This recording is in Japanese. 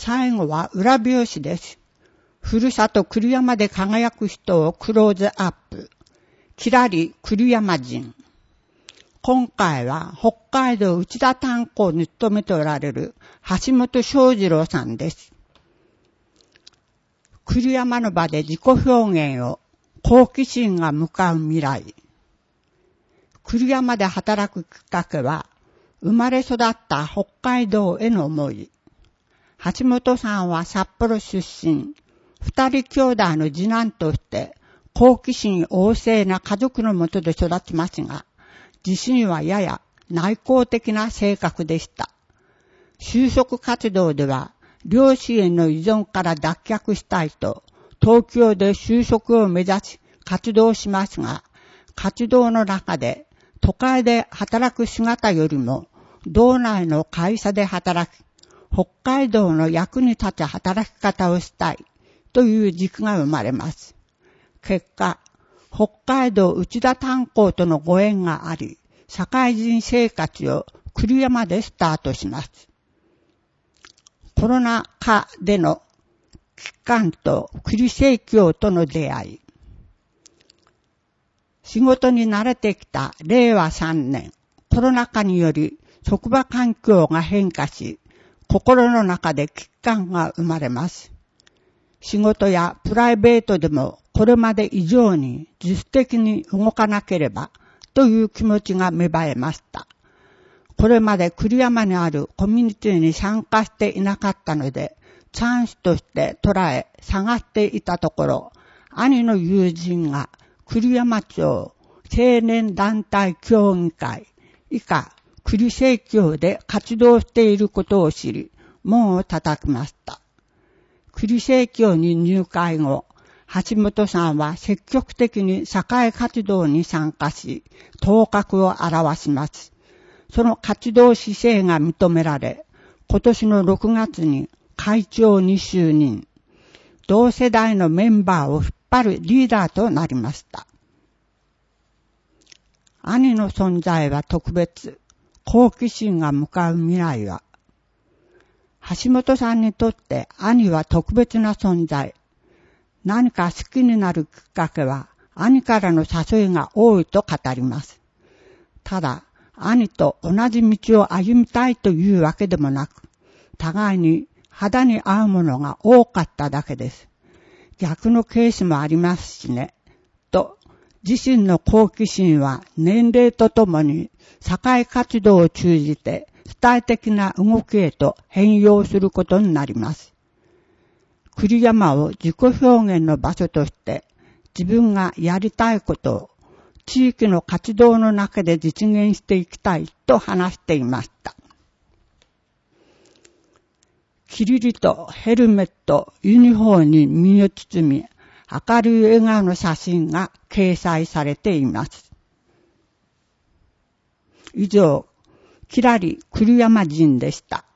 最後は裏表紙です。ふるさと栗山で輝く人をクローズアップ。きらり栗山人。今回は北海道内田炭鉱に勤めておられる橋本正次郎さんです。栗山の場で自己表現を好奇心が向かう未来。栗山で働くきっかけは生まれ育った北海道への思い。橋本さんは札幌出身。二人兄弟の次男として好奇心旺盛な家族のもとで育ちますが、自身はやや内向的な性格でした。就職活動では両親への依存から脱却したいと東京で就職を目指し活動しますが、活動の中で都会で働く姿よりも道内の会社で働き、北海道の役に立つ働き方をしたいという軸が生まれます。結果、北海道内田炭鉱とのご縁があり、社会人生活を栗山でスタートします。コロナ禍での期間と栗生協との出会い。仕事に慣れてきた令和3年、コロナ禍により職場環境が変化し、心の中で危機感が生まれます。仕事やプライベートでもこれまで以上に自主的に動かなければという気持ちが芽生えました。これまで栗山にあるコミュニティに参加していなかったので、チャンスとして捉え探していたところ、兄の友人が栗山町青年団体協議会以下栗生協で活動していることを知り、門を叩きました。栗生協に入会後、橋本さんは積極的に社会活動に参加し、頭角を現します。その活動姿勢が認められ、今年の6月に会長に就任。同世代のメンバーを引っ張るリーダーとなりました。兄の存在は特別。好奇心が向かう未来は。橋本さんにとって兄は特別な存在。何か好きになるきっかけは兄からの誘いが多いと語ります。ただ、兄と同じ道を歩みたいというわけでもなく、互いに肌に合うものが多かっただけです。逆のケースもありますしね。と、自身の好奇心は年齢とともに社会活動を通じて主体的な動きへと変容することになります。栗山を自己表現の場所として自分がやりたいことを地域の活動の中で実現していきたいと話していました。キリリとヘルメット、ユニフォームに身を包み、明るい笑顔の写真が掲載されています。以上、きらり栗山人でした。